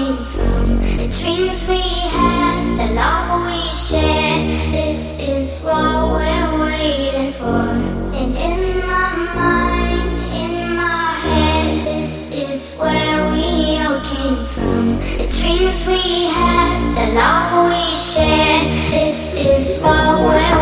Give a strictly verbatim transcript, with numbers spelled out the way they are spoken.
came from. The dreams we had, the love we shared. This is what we're waiting for. And in my mind, in my head, this is where we all came from. The dreams we had, the love we shared. This is what we're